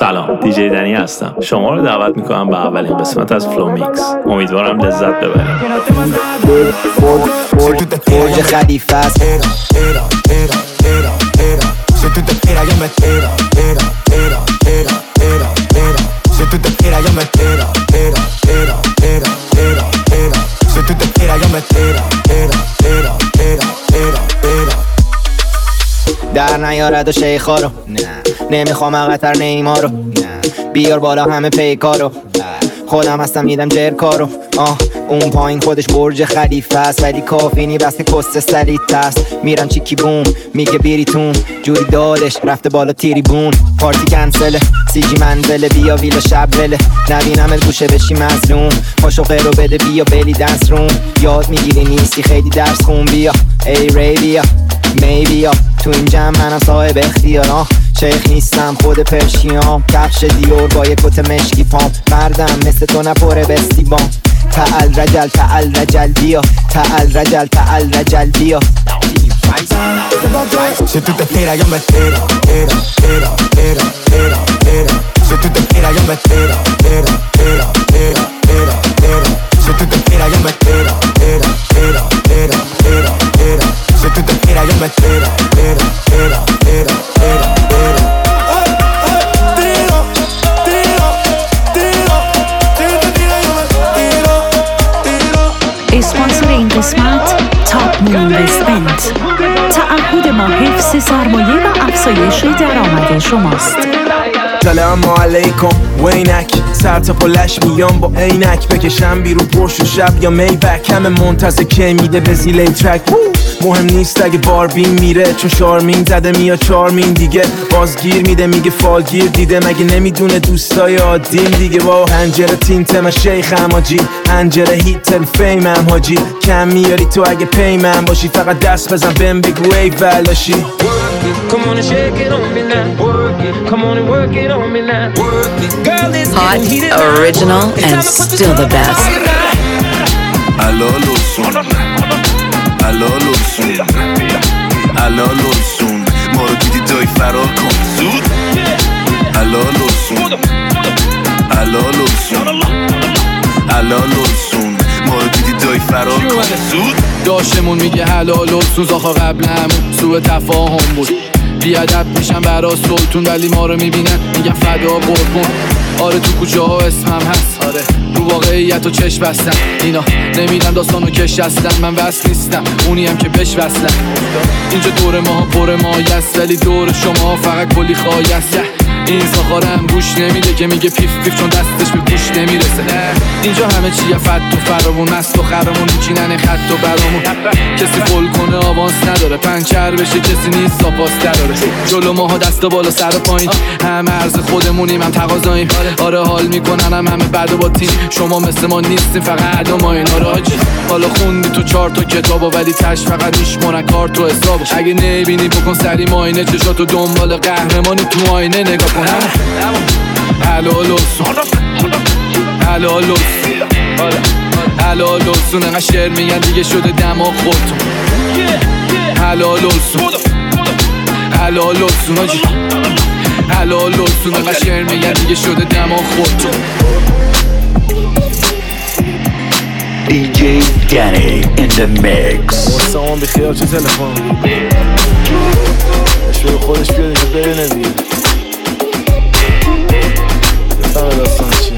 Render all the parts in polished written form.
سلام، دیجی دنی هستم. شما رو دعوت میکنم به اولین قسمت از فلو میکس. امیدوارم لذت ببرید. برج خلیفه است. Si tú te tiras yo me tiro, tiro, tiro, tiro, tiro, tiro. Si tú te tiras yo me tiro, tiro, tiro, tiro, tiro, tiro. Si tú te tiras yo me tiro, tiro, tiro, tiro, tiro, tiro. در نیارد و شیخا رو نه، نمیخوام اقتر نیمارو نه، بیار بالا همه پیکارو، خودم هستم میدم جرکارو. اون پایین خودش برج خلیفه است، ولی کافینی بسته کست سلیت است. میرم چیکی بوم میگه بیریتون، جوری دادش رفته بالا تیریبون. پارتی کنسله سیجی منزله، بیا ویلا شب وله، نبینم گوشه بشی مظلوم. پاشو غیرو بده بیا بلی دنس روم، یاد میگیری نیستی خیلی درس خون. بیا ای ری بیا میبی یا تو این جمع منم صاحب اختیارم. شیخ نیستم خود پرشیام، کفش دیور با یک کت مشکی پام. مردم مثل تو نپره بستیبام. تعال رجل تعال رجل بیا، تعال رجل تعال رجل بیا. Si tú te tiras yo me tiro, tiro, tiro, tiro, tiro, tiro. Si tú te tiras yo me tiro, tiro, tiro, tiro, tiro, tiro. Si tú te tiras yo me tiro, tiro, tiro, tiro, tiro, tiro. Si tú te tiras yo me tiro, tiro, tiro, tiro, tiro, tiro. اسپانسر این قسمت تاپ اینوستمنت، تعهد ما حفظ سرمایه و افزایش درآمد شماست. سلام علیکم وینک، سر تا پلش میام با عینک، بکشم بیرون پرش و شب یا میبک. همه منتظر کی میده به زیل ترک، مهم نیست اگه باربین میره، چون شارمین زده میاد چارمین دیگه. بازگیر میده میگه فالگیر دیده، مگه نمیدونه دوستای عادیم دیگه. با هنجره تینت من شیخم حاجی، هنجره هیتن فیمم حاجی. کم میاری تو اگه پیمم باشی، فقط دست بزن بهم بگو ای ولاشی. Come on and shake it on me now. Work it. Come on and work it on me now. Work it. Girl, this Hot, original, and still the best. Allo Lulsun, allo Lulsun, allo Lulsun. ما رو دیدی دای فرار کن زود. Allo Lulsun, allo Lulsun, allo Lulsun. ما رو دیدی دای فرار کن زود. داشتمون میگه حلال و سوز، آخه قبلمون سوء تفاهم بود. بیادب میشن برا سلطون، ولی ما رو میبینن میگن فدا قربون. آره تو کوچه ها اسمم هست، آره رو واقعیت و چشم بستن. اینا نمیدن داستانو کش هستن، من وصل نیستم اونی هم که بش وصلن. اینجا دور ماها پر مایست، ولی دور شما فقط کلی خایست. این ساخارم گوش نمیده که میگه پیف پیف، چون دستش به گوش نمیرسه. اینجا همه چیه فت و فرامون، مست و خرمون میچینن خط و برامون. کسی فول کنه آوانس نداره، پنچر بشه کسی نیست ساپاس دراره. جلو ماها دست بالا سر و پایین، همه عرض خودمونیم هم تقاضاییم. آره حال میکنن همه بعد و با تیم، شما مثل ما نیستیم فقط عد و ماین. آره حاجی حالا خوندی تو 4 تا کتابو، ولی تش فقط میشمونن کارت و حسابو. اگه نبینی بکن سری ماینه، چشاتو دنبال قهرمانی تو آینه نگاه کن. حلال حلال انقدر شعر میگن دیگه شده دماغ خودتون. حلال حاجی، حلال انقدر شعر میگن دیگه شده دماغ خودتون. DJ Danny in the mix. سامان بیخیال چه تلفن شروع خودش بیاد اینجا ببینه دیگه. بفهمه داستان چیه.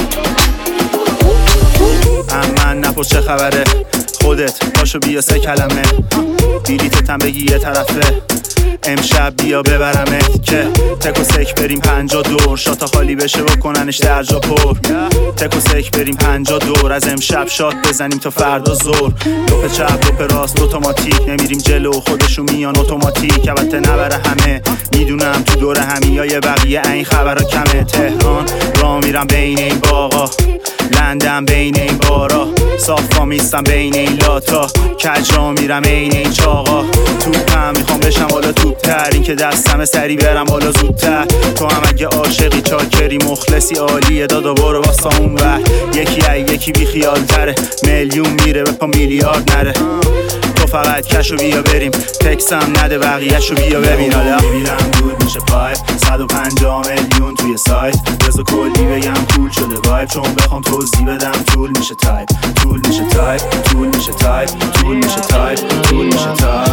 من نپرس چه خبره، خودت پاشو بیا 3 کلمه. بیلیتتم بگی یه طرفه، امشب بیا ببرمت که تک و سک بریم 50 دور. شاتا خالی بشه بکننش در جا پر. تک و سک بریم 50 دور، از امشب شات بزنیم تا فردا زور. لپ چپ لپ راست اتوماتیک، نمیریم جلو خودشون میان اتوماتیک. البته نبره همه، میدونم تو دور همیای بقیه این خبرها کمه. تهران راه میرم بین این باغا، لندن بین این بارا، صافا میستم بین این لاتا، کج را میرم این این چاقا. توپم میخوام بشم بالا توپتر، این که دستم سری برم بالا زودتر. تو هم اگه عاشقی چاکری مخلصی عالیه، دادا برو واسه اون ور. یکی بی خیال تره، میلیون میره به پا میلیارد نره. تو فقط کشو بیا بریم، تکسم نده بقیهشو بیا ببین. حالا میبینم دود میشه پایپ 150 میلیون توی سایت، بذار کلی بگم کول شده وایب، چون بخوام توضیح بدم طول میشه تایپ، طول میشه تایپ، طول میشه تایپ، طول میشه تایپ، طول میشه تایپ.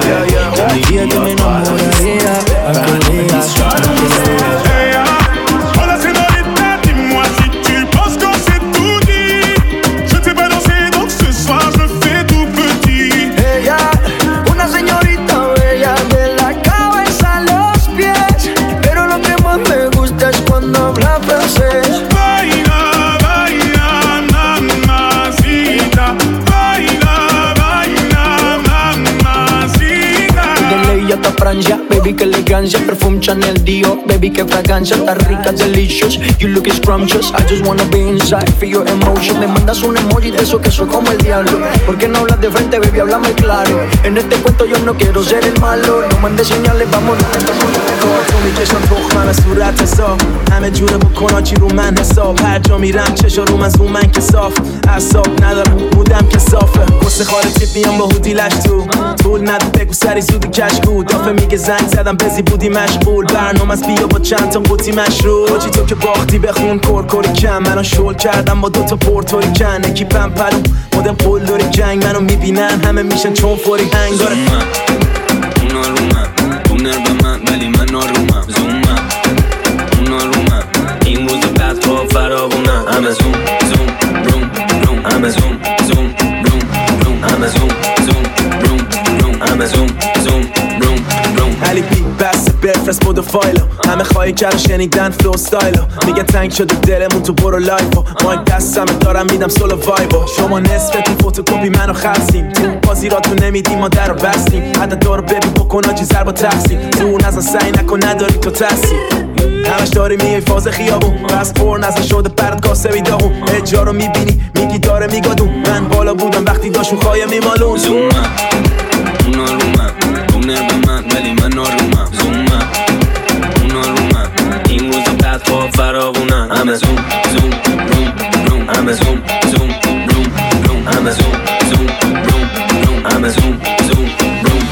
Baby, que elegancia, perfume Chanel Dior. Baby, que fragancia, está rica, delicious. You look scrumptious, I just wanna be inside, feel your emotion. Me mandas un emoji de eso que soy como el diablo. ¿Por qué no hablas de frente, baby? Háblame claro. En este cuento yo no quiero ser el malo. No mandes señales, vámonos. تو میکشم تخمم صورت حساب، همه جوره بکن چی رو من حساب، هر جا میرم چشا رو من زوم من که صاف، اعصاب ندارم بودم که صافه، قصه خاره تیپ میام با هودی لش تو طول نده بگو سری زودی کشکو، دافه میگه زنگ زدم بزی بودی مشغول، برنامه از بیا با چند تا قوطی مشروب، چی تو که باختی بخون کرکوری کم، منو شل کردم با دوتا پورتوری کن، اکیپم پلو مدم قول داری جنگ، منو میبینن همه میشن چون فوری هنگ داره اونا رو من اونر به من ولی من آرومم زومم اونا رو من این روز بعد ها فراغونم همه زوم زوم روم روم همه زوم زوم روم روم همه زوم زوم روم روم همه زوم زوم روم روم علی بی بس بفرست بود و فایلو، همه خواهی کرد شنیدن فلو ستایلو، میگه تنگ شده دلمون تو برو لایفو، مایک دستم دارم میدم سولو وایبو، شما نصفتون فوتوکوپی منو خلصیم، تو بازی را تو نمیدیم ما در رو بستیم، حتی دارو ببین بکن آجی زر با تقسیم، تو نزن سعی نکن نداری تو تحصیل، همش داری میای فاز خیابون، بس پر نزن شده پرد کاسه داغون، اجا رو میبینی میگی داره میگادون، من بالا بودم وقتی داشون خواهی میمالون زومم اونا رو من اونر به من ولی من آرومم زومم اونا رو من این روز بعد ها فراغونم همه زوم زوم روم روم همه زوم زوم روم روم همه زوم زوم روم روم همه زوم زوم روم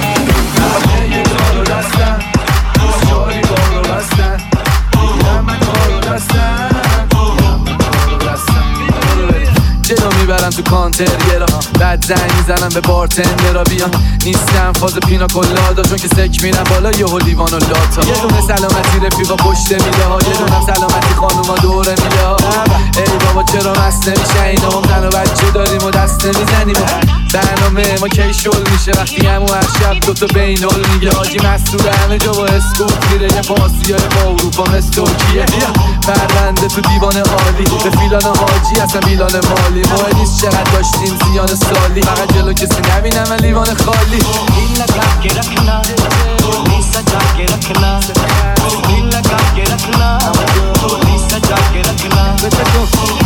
جلو میبرم تو کانتر یه را بعد زنگ میزنم به بارتندرا بیان نیستم فاز پینا کلادا چون که سک میرم بالا یه لیوان و لاتا یه دونه سلامتی رفیقا پشت میله ها یه دونه سلامتی خانوما دوره میله ها ای بابا چرا مست نمیشه اینا هم زن و بچه داریم و دست نمیزنیم برنامه ما کی شل میشه وقتی همو هر شب دوتا بینال میگه حاجی مسئول همه جا با اسکوپ میره یه پاسی های با اروپا مثل ترکیه پرونده تو دیوان عالی به فیلان حاجی اصلا میلان مالی مهم نیست چقدر داشتیم زیان سالی فقط جلو کسی نبینم و لیوان خالی این لگا که رکھنا تولی سجا که رکھنا این لگا که رکھنا تولی سجا که رکھنا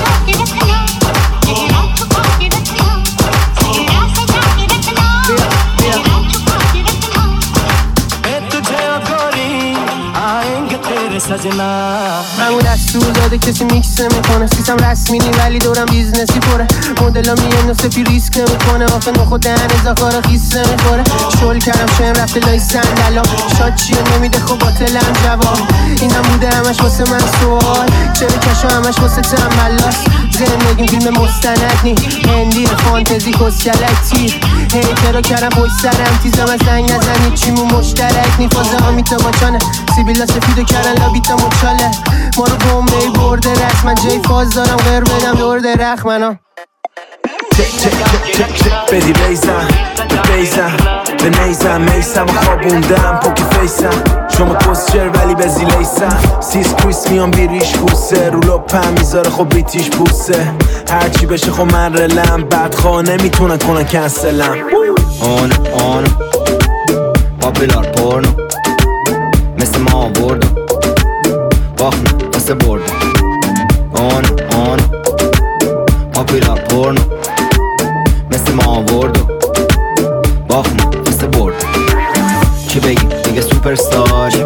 همون دستور داده کسی میکس نمیکنه سیستم رسمی نی ولی دورم بیزنسی پره مدلا میان سفی ریسک نمیکنه آفن خود دهن زخار خیس نمیخوره شل کردم شایم رفته لای صندلام شاد چیه نمیده خب باطلم جواب اینم بوده همش واسه من سوال چرا کشو همش واسه تنبلاس زندگیم فیلم مستند نی هندی فانتزی کسکلک هی چرا کردم پشت سرم تیزم از زنگ نزنی چیمون مشترک نی فازه ها میتا باچانه سیبیلا سفیدو کردن لابیتا مچاله ما رو بومبی برده رسم من جای فاز دارم غیر بدم دور درخ منو بدی بیزم به بیزم به نیزم میسم و خوابوندم پوکی فیسم شما پوستر ولی به زیلیسم سیس کریس میان بیریش پوسه رو لپم میذاره خب بیتیش پوسه هرچی بشه خب من رلم بدخواه نمیتونن کنن کنسلم اون پاپیلار پورنو مثل ما بردو باخنه مثل بردو اون پاپیلار پورنو مثل ما بردو باخنه مثل بردو چی بگیم دیگه سوپرستاری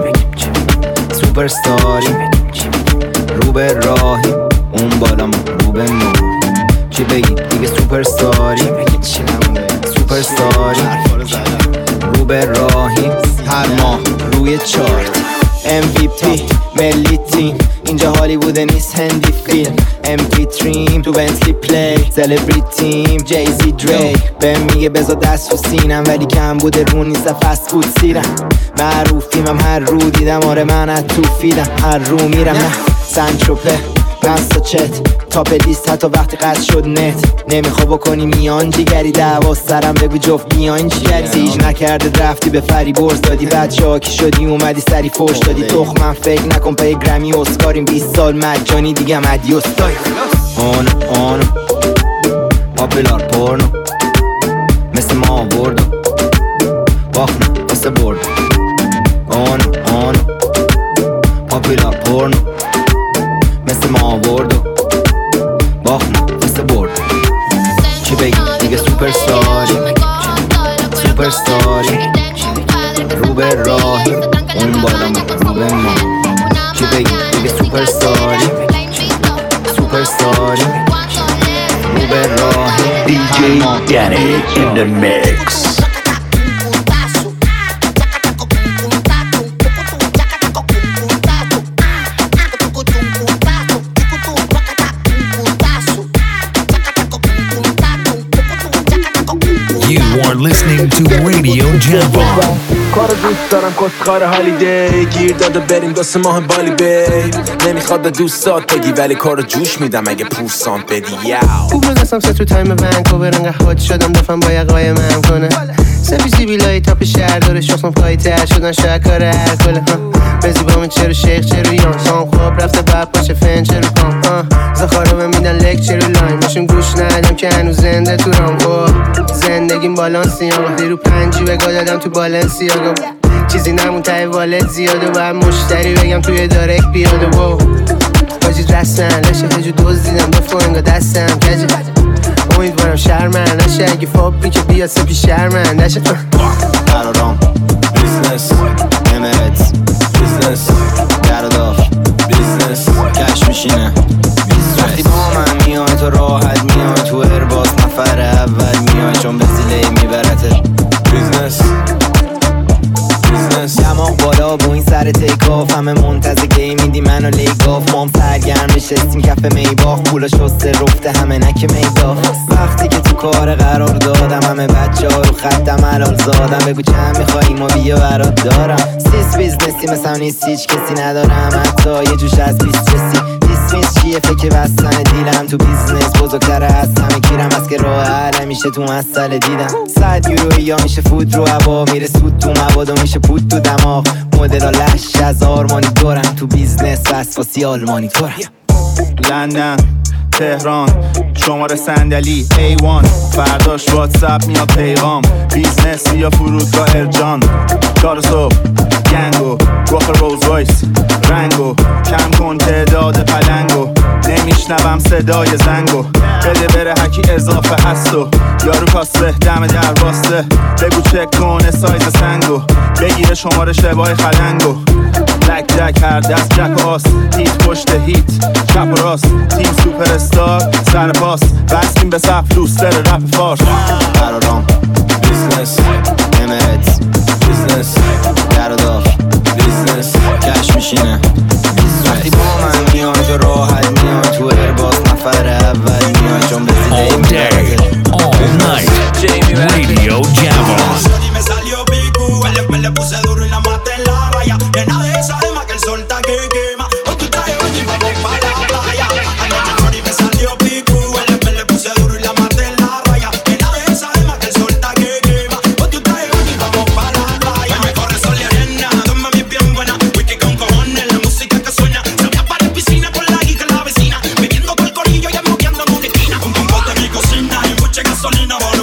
رو به راهی اون بالا ما رو به ما چی بگیم دیگه سوپرستاری سوپرستاری رو به راهی هر ماه روی چارت MVP ملی تیم اینجا هالیووده نیست هندی فیلم MP3 تو بنتلی پلی سلبریتیم جیزی دری بهم میگه بذار دست رو سینم ولی کم بوده رو نیست فست فود سیرم معروفیم هم هر رو دیدم آره من از تو فیدم هر رو میرم نه سنتروپه نستا چت تاپ لیست حتی وقتی قد شد نت نمیخوا بکنی میان جیگری دعوا سرم بگو جفت بیاین چیگری سیج نکرده رفتی به فری برز دادی بعد شاکی شدی اومدی سری فوش دادی تخمم فکر نکن پای گرمی اسکاریم 20 سال مجانی دیگه مدیوس دای آنو پاپولار پورنو مثل ما آوردو باخنه مثل بردو آنو پاپولار پورنو مثل ما آوردو باخنه مثل برد چی بگی دیگه سوپرستاری رو به راهی اون بالا رو به ما چی بگی دیگه سوپرستاری رو به راهی DJ Danny in the mix. Listening to Radio Java. کارو دوست دارم کسخار هالیدی گیر داده بریم 2 ماه بالی بیب نمیخواد به دوستات بگی ولی کارو جوش میدم اگه پورسانت بدی خوب نگستم سه تو تایم ونکوور انگه هات شدم دفعم با یقای من کنه سبیسی بیلای تاپ شهر داره شخصم پایی تر شدن شاید کار هر کله بزی با من چرو شیخ چرو یان سام خواب رفته بعد پاشه فن چرو پام زخارا به میدن لک چرو لاین باشون گوش ندم که هنوز زنده تو رام زندگیم بالانسی ها وقتی رو پنجی بگاه دادم تو بالانسی ها چیزی نمون تای والت زیاده و هم مشتری بگم توی دارک بیاده و باجی رستن لشه هجو دوز دیدم دفعه انگا دستم کجه امیدوارم شرمن نشه اگه فابری که بیاد سپی شرمن نشه قرارام بیزنس امارت بیزنس گرداف بیزنس کش میشینه وقتی با من میای تو راحت میای تو ارباز نفر اول میای چون به زیله میبرته بیزنس دماغ بالا با این سر تیکاف همه منتظر گیم میدی منو لیگاف مام سرگرم نشستیم کف میباخ پولا شسته رفته همه نک میداف وقتی که تو کار قرار دادم همه بچه ها رو خطم حلال زادم بگو چند میخوایی ما بیا برات دارم سیس بیزنسی مثلا نیست هیچ کسی ندارم حتی یه جوش از 20 رسی دیسمیس چیه فکر بستن دیلم تو بیزنس بزرگتر از همه گیرم از که راه حل میشه تو مسئله دیدم 100 یورویی یا میشه فود رو هوا میره سود تو مواد و میشه پود تو دماغ مدل ها لش از آرمانی دورم تو بیزنس وسواسی آلمانی دورم لندن تهران شماره صندلی A1 فرداش واتساپ میاد پیغام بیزنس یا فرودگاه ارجان کار صبح گنگو گوخ روز رایس رنگو کم کن تعداد پلنگو نمیشنوم صدای زنگو بده بره هکی اضافه هستو یارو کاسه دم در واسه بگو چک کنه سایز سنگو بگیره شماره شبای خلنگو لک لک هر دست جک و آس هیت پشت هیت چپ و راست تیم سوپر استار سر پاس بستیم به صف لوستر رپ فارس قرارام بیزنس امارت بیزنس گرداف بیزنس کش میشینه وقتی با من میای تو راحت میای تو ارباز نفر اول میای چون به All day, all night, Radio Java. Me salió pico, le puse duro y la maté en la raya. Nena de esa alma que el sol está que quema. Hoy tú traes hoy y vamos pa' la playa. Anoche me salió pico, le puse duro y la maté en la raya. Nena de esa alma que el sol está que quema. Hoy tú traes hoy y vamos pa' la playa. Me corre sol y arena, dos mami bien buena. Whisky con cojones, la música que suena. Sabía para la piscina con la hija la vecina. Bebiendo con el corillo y moqueando en una esquina. Un poco de mi cocina y mucha gasolina, boludo.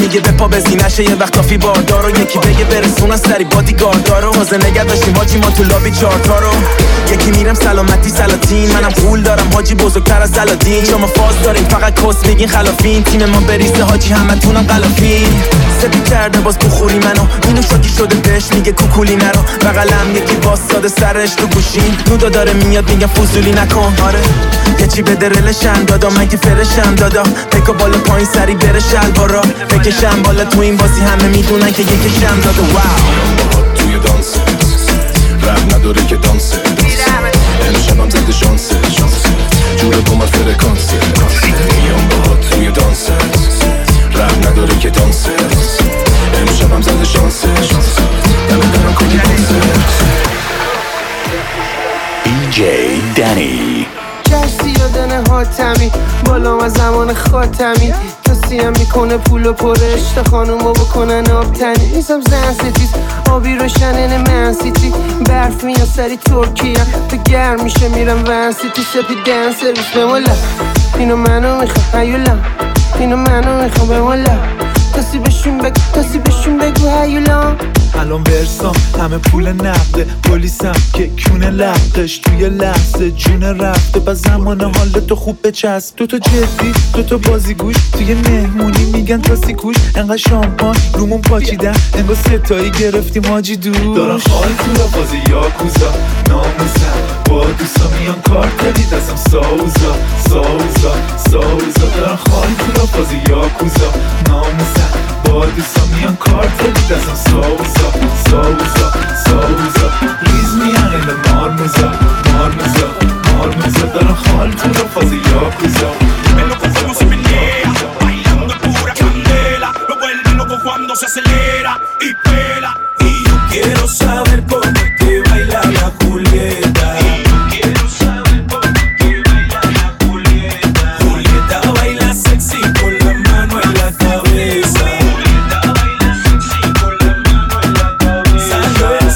میگه به پا بزی نشه یه وقت کافی باردارو یکی بگه برسونن سری بادیگاردارو حاضر نگه داشتیم حاجی ما تو لابی چارتا رو یکی میرم سلامتی سلاطین منم پول دارم حاجی بزرگتر از الادین شما فاز دارین فقط کس میگین خلافین تیم ما بریزه حاجی همتونم غلافین سپی کرده باز بخوری منو اینو شاکی شده بهش میگه کوکولی نرو بغلم یکی واسطاده سرش تو گوشین نودا داره میاد میگم فضولی نکن آره یه چی بده رلشم دادا من که فرشم دادا پکا بالا پایین سری بره شلوارا بکشم بالا تو این بازی همه میدونن که یکیشم داده واو توی دانسه رب نداره که دانسه امشبم زده شانسه جوره با من فرکانسه میام باهات توی دانسه رب نداره که دانسه امشبم زده شانسه دمه دارم کنی دانسه DJ Danny کشتی یادنه حاتمی بالام از زمان خاتمی تاسیم میکنه پول و پرش تا خانومو بکنن آبتنی نیستم زن ستیز آبی روشنن من سیتی برف میان سری ترکیه تو گرم میشه میرم ون سیتی سپی دن سرویس بمولا اینو منو میخوام هیولا اینو منو میخوام بمولا تاسی بشون بگو هیولا الان برسام همه پول نقده پلیسم که کونه لقش توی لحظه جون رفته با زمان حال تو خوب بچسب دوتا جدی دوتا بازیگوش توی مهمونی میگن تاسی کوش انقدر شامپان رومون پاچیدن انگار ستایی گرفتیم حاجی دوش دارم خال تو بازی یاکوزا ناموزم با دوستا میان کارتلی دستم ساوزا دارم خال تو بازی یاکوزا ناموزم با دوستا میان کارتلی دستم ساوزا ریز میان این مارموزا دارم خال تو رو فازی یاکوزا Me lo confundimos en pelea, bailando pura candela, lo vuelve loco cuando se acelera y pela. Y yo quiero saber cómo es que baila la Julieta. Quiero saber cómo es que baila la Julieta. Julieta baila sexy con la mano en la cabeza. Julieta baila sexy con la mano en la cabeza. Salió el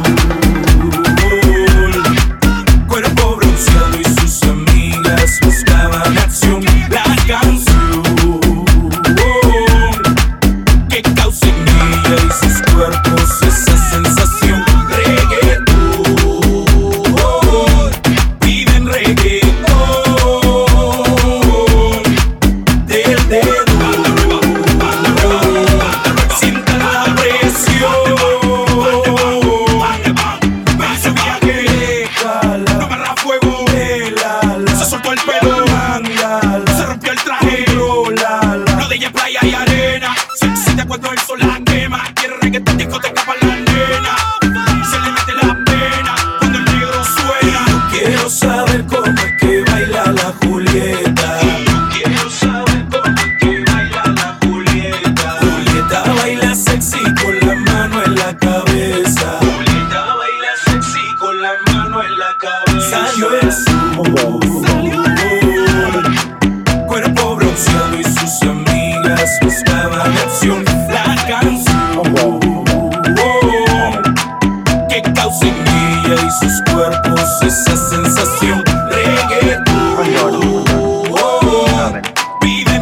sol, cuerpo bronceado y sus amigas buscaban acción. La canción que causa en ella y sus cuerpos esa sensación. Reggaetón, viven reggaetón. Del dedo, sienta la presión. Me hizo viaje, no agarra fuego. Se soltó el pelo, se rompió el traje. No de ella playa y arena. Se te cuando el sol la quema. Quiere reggaetón, discoteca pa' la nena. Se le mete la pena cuando el negro suena. Yo quiero saber cómo es que baila la Julieta. Quiero saber cómo es que baila la Julieta. Julieta baila sexy con la mano en la cabeza. Julieta baila sexy con la mano en la cabeza. Salió el sol, cuerpo bronceado y sus amigas buscaban acción. La canción que causa en ella y sus cuerpos esa sensación. Reggaetón, viven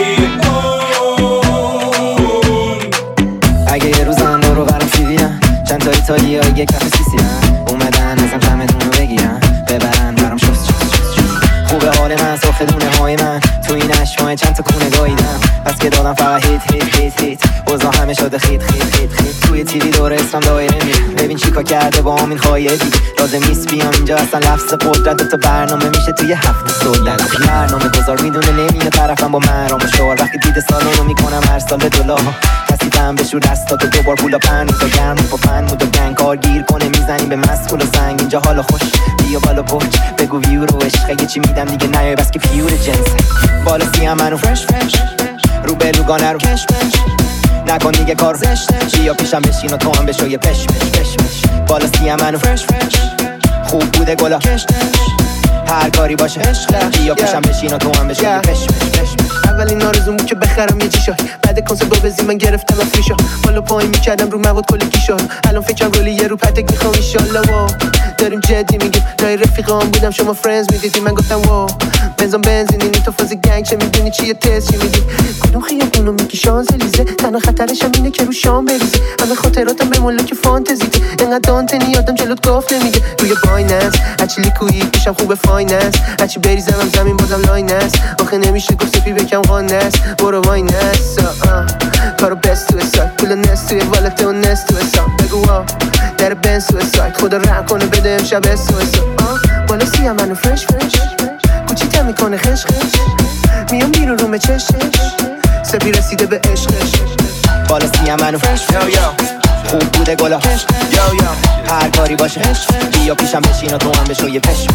reggaetón. اگه یه روزم برو برام سیویرم چند تا ایتالیا یک کف سیسیرم اومدن ازم جمعتون رو بگیرم ببرن برام شست خوبه حال من سرخ دونه های من تو این اشمای چند تا کونه گاییدم پس که دادم فقط هیت اوضاع همه شده خیت توی تیوی دور اسمم دایره میره ببین چیکا کرده با همین خواهیه دیگه لازم نیست بیام اینجا اصلا لفظ قدرت تا برنامه میشه توی هفته صدر برنامه گذار میدونه نمیره طرفم با مرام و شعار وقتی دیده سالونو میکنم هر سال به دلار کسیدم بشور دستا تو دوبار پولا پنوز و گرم با فن بود و گنگ کارگیر کنه میزنیم به مسکول و زنگ اینجا حالا خوش بیا بالا برج بگو ویو رو عشق یه چی میدم دیگه نیای بس که پیور جنس بالا سیم منو فرش رو بلوگانه رو کش نکن دیگه کار چیا پیشم بشین و تو هم بشو یه پش بالا سیم منو فرش خوب بوده گلا هر کاری باشه بیا پیشم بشین و تو هم بشو یه پش اولین آرزوم بود که بخرم یه چیشا بعد کنسرت گاوزی من گرفتم افریشا حالا پایین میکردم رو مواد کلی کیشا الان فکرم رولی یه رو پتک میخوام ایشالله وا داریم جدی میگیم جای رفیقام بودم شما فرندز میدیدی من گفتم وا بنزون بنزینی تو فاز گنگ چه میدونی چیه تست چی میگی کدوم خیابونو میگی شانزلیزه تنها خطرش هم اینه که رو شام بریزی همه خاطراتم به ملاک فانتزیته انقدر دانتنی یادم جلوت گفت نمیگه روی بایننس هرچی لیکوید پیشم خوبه فایننس هرچی بریزم هم زمین بازم لاینس آخه نمیشه گفت سپی بکم قانس برو واینس کارو بست تو اسای پول نست توی والت و نست تو اسا بگو در بنس تو اسای خدا رحم کنه بده امشب اسو بالا سیم منو فرش کوچی تم میکنه خش میام بیرون رومه چش سپی رسیده به عشقش بالا سیم منو فرش خوب بوده گلا هر کاری باشه بیا پیشم بشین و تو هم بشو یه پش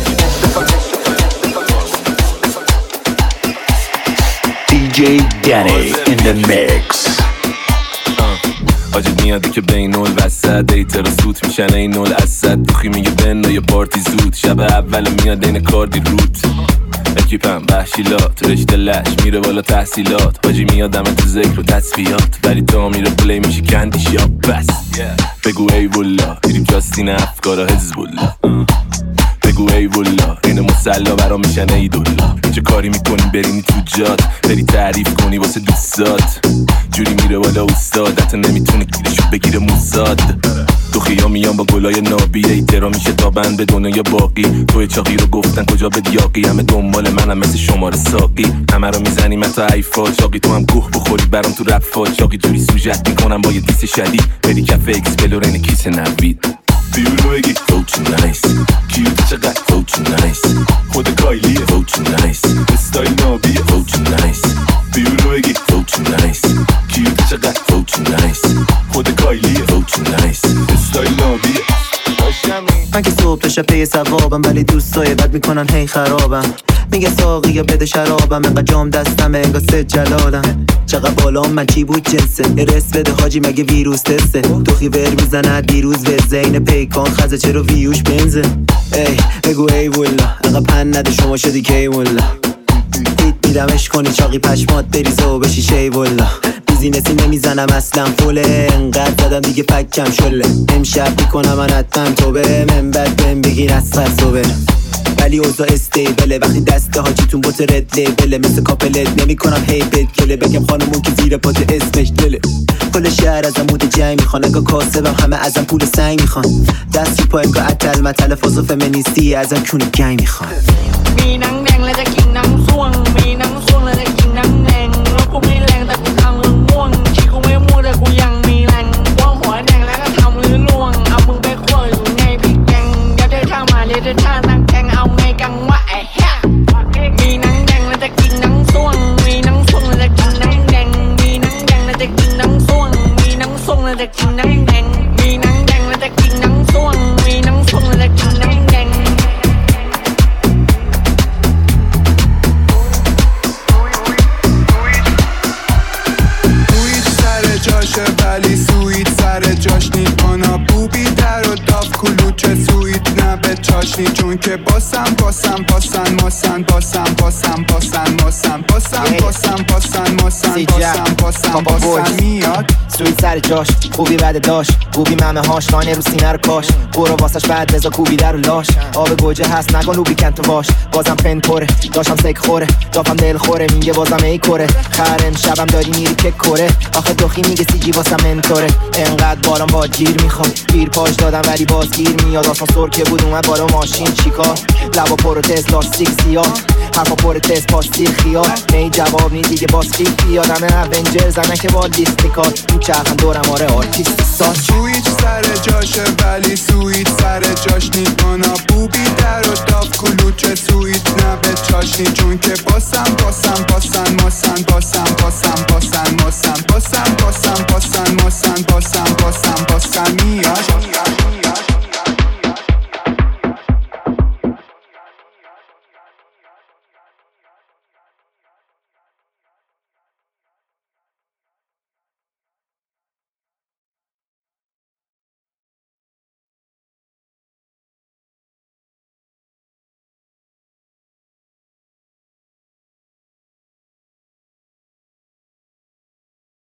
DJ Danny in the mix. آجت میادی که بین نول وسط ایتر و سوت میشن این نول اسد دوخی میگه بنا یه پارتی زود شب اول میاد این کاردی روت اکیپم بحشیلات رشته لش میره بالا تحصیلات حاجی میادم تو ذکر و تصفیات ولی تا میره پلی میشه کندیش یا بس بگو ای والله میریم جاستین افکارا حزبالله بگو ای والله این مسلا برا میشن ای دولا چه کاری میکنی برینی تو جات بری تعریف کنی واسه دوستات جوری میره بالا استاد حتی نمیتونه گیرشو بگیره موساد تو خیام میام با گلای نابی ایترا میشه تا بند بدونه یا باقی توی چاقی رو گفتن کجا به دیاقی همه دنبال منم مثل شماره ساقی همه رو میزنیم تا ایفا چاقی تو هم گوه بخوری برام تو رپ فا چاقی جوری سوژت میکنم با یه دیس شدید بری کف اکسپلورین کیس نوید بیرو بگی فوچو نایس کیوت چقدر فوچو نایس خود کایلیه فوچو نایس استایل نابیه فوچو نایس بیرو بگی فوچو نایس کیوت چقدر فوچو نایس خود کایلیه فوچو نایس استایل نابیه من که صبح تا شب پی ثوابم ولی دوستای بد میکنن هی خرابم میگه ساقی یا بده شرابم انقدر جام دستم انگار سه جلالم چقدر بالام من چی بود جنسه رس بده حاجی مگه ویروس تسته تو خیور میزنه دیروز وزه این پیکان خزه چرا ویوش بنزه ای بگو ای والله انقدر پن نده شما شدی کی والله دیت میدمش کنی چاقی پشمات بریزه و بشی شی والله بیزینسی نمیزنم اصلا فوله انقدر زدم دیگه پکم شله امشب میکنم من حتما توبه من بد بهم بگیر از صبح ولی اوضاع استیبله وقتی دست حاجیتون بوت رد لیبله مثل کاپلت نمی کنم هی بد کله بگم خانمون که زیر پات اسمش دله کل شهر ازم مود جنگ میخوان اگه کاسبم همه ازم پول سنگ میخوان دست رو پا انگاه عطل مطل فاز و فمینیستی ازم کونی گنگ میخوان มีนังแดงและจะกินนังส่วงมีนังส่วงและจะกินนังแดงแล้วกูไม่แรงแต่กูทำมึงม่วงชีกูไม่มั่วแต่กูยังมีแรงว่างหัวแดงแล้วก็ทำลื้อล่วงเอามึงไปคั่วอยู่ในพริกแกงเดี๋ยวเดินทางมาเลยเดินทางนั่งแกงเอาไงกังวะไอ้เหี้ยมีนังแดงและจะกินนังส่วงมีนังส่วงและจะกินนังแดงมีนังแดงและจะกินนังส่วงมีนังส่วงและจะกินนังแดงมีนังแดงและจะกินนังส่วงมีนังส่วงและจะกินนังแดง جاشه ولی سویت سر جاش نیست مانا بوبی در و داف کلوچه سویت نه به چاشنی چون که باسن ماسن میاد سویت سر جاش خوبی بده داشت خوبی ممه هاش لانه رو سینه رو کاش برو واسش بعد بزا کوبی در و لاش آب گوجه هست نگاه لوبی کن تو باش بازم فن پره داشتم سک خوره دافم دل خوره میگه بازم ای کره خرم شبم داری میری که کره آخه دوخی میگه سیجی واسم منطوره انقدر بالام با گیر میخوام گیر پاش دادم ولی باز گیر میاد آسان سرکه بود اومد بالا ماشین چیکار لبا پرو تست لاستیک سیاه حرفا پرو تست پاستیر خیال نی جواب نی دیگه باز خیل یادم اونجر زنه که با لیستیکار این چرخم دورم آره آرتیست ساز سویت سر جاشه ولی سویت سر جاش نیست مانا بوبی در و داف کلوچه سویت نه به چاشنی چون که باسن میاد